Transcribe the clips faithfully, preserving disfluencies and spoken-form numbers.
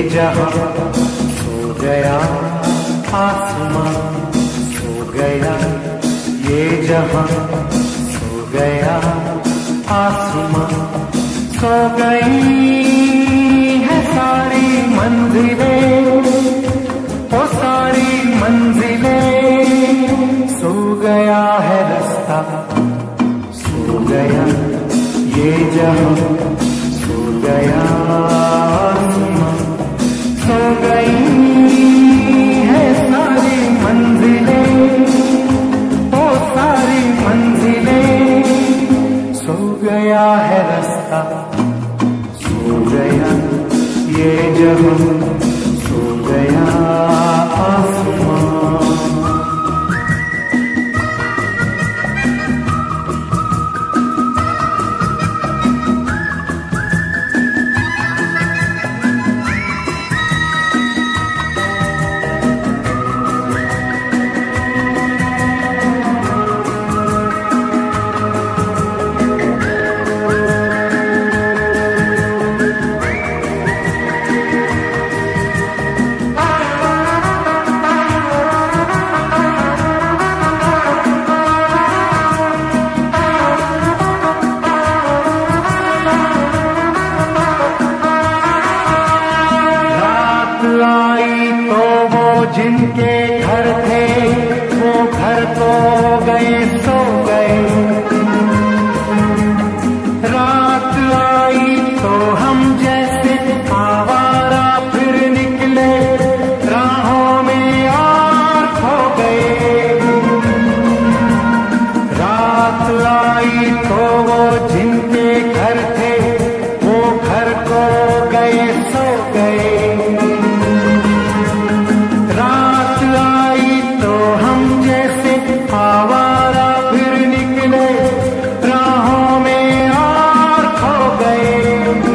जहां सो गया, आसमां सो गया, ये जहां सो गया, आसमां सो गई है सारी मंजिलें, ओ सारी मंजिलें, सो गया है रास्ता, सो गया ये जहां, सो गया आसमां, सो गई है सारी मंजिलें, ओ सारी मंजिलें, सो गया है रास्ता, सो गया ये जहां, सो गया आसमां। जिनके घर थे वो घर तो गए, सो गए, रात आई तो हम जैसे आवारा फिर निकले राहों में और खो गए, रात आई तो वो जिनके घर थे वो घर को गए, सो गए, आवारा फिर निकले राहों में और खो गए,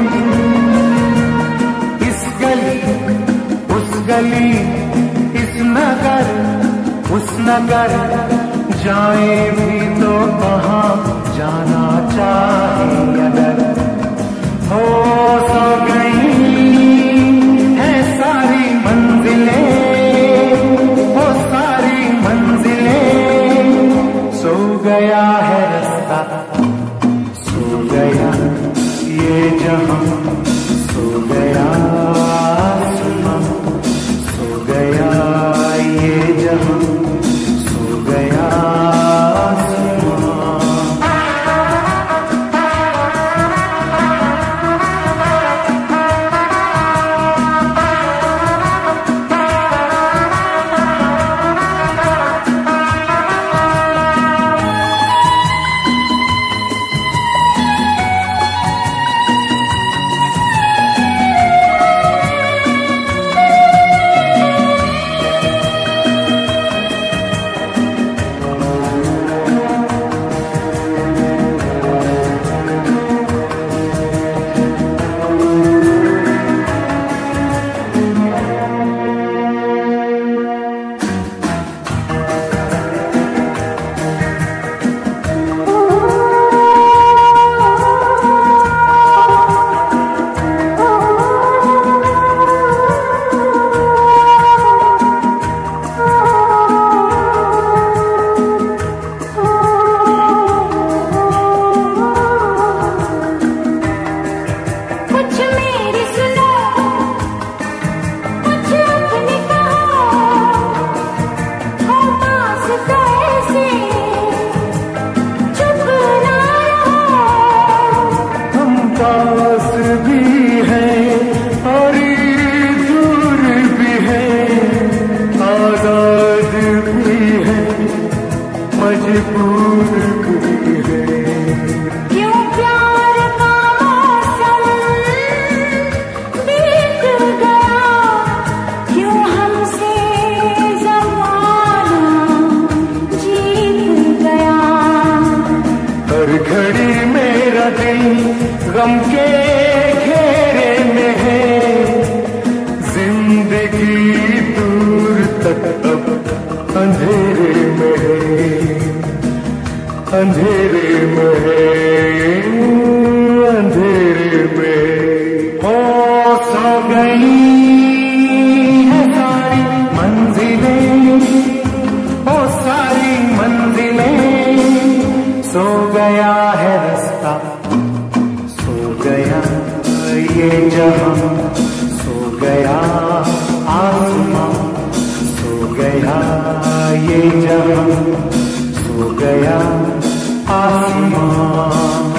इस गली उस गली, इस नगर उस नगर, जाए भी तो कहाँ जाना चाहे अगर, हो सो गई है सारी मंजिलें, वो सारी मंजिलें, सो गया है रास्ता, सो गया ये जहां, सो गया आसमां, सो गया ये जहां, सो गया आसमां। पास भी है और दूर भी है, आजाद भी है, मजबूर भी है, क्यों प्यार का मौसम बीत गया, क्यों हमसे ज़माना जीत गया, हर घड़ी मेरा दिल गम के घेरे में है, जिंदगी दूर तक अब अंधेरे में है, अंधेरे में है, अंधेरे में, हो सो गई गया है रास्ता, सो गया ये जहां, सो गया आसमां, सो गया ये जहां, सो गया आसमां।